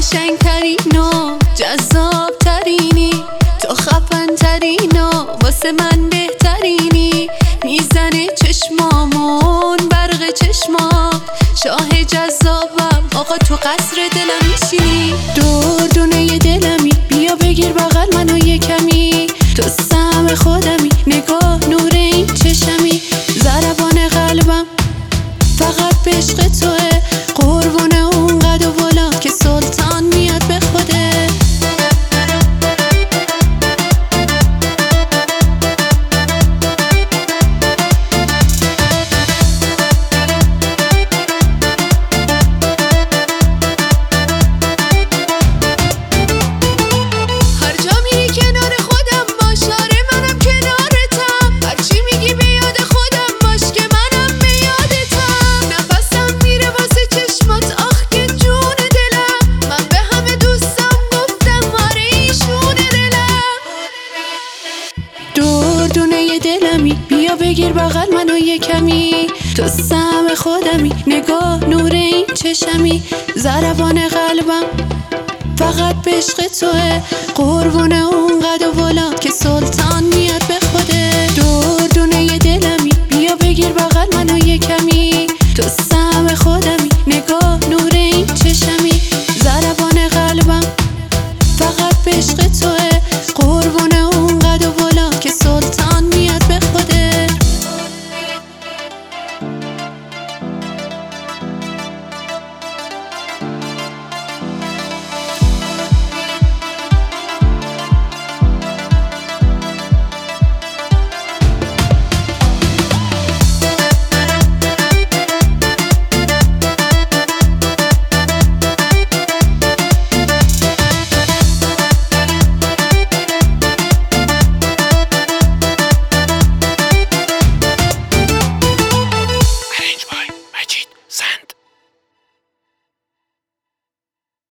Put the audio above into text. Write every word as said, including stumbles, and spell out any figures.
قشنگترین و جذابترینی، تو خفن‌ترین و واسه من بهترینی. میزنه چشمامون برق چشمام، شاه جذابم آقا تو قصر دلم میشینی. دور دونه دلمی بیا بگیر بغل منو یه کمی، تو سهم خودمی نگاه نور این چشمی. ضربان قلبم فقط به عشق توه، قربونه اون قد و بالا که سلطان میاد به خوده. دونه دلمی بیا بگیر بغل منو یه کمی، تو سهم خودمی نگاه نور این چشمی. ضربان قلبم فقط به عشق توه، قربونه اون قد و بالا که سلطان میاد به خوده. دور دونه دلمی بیا بگیر بغل منو یه کمی،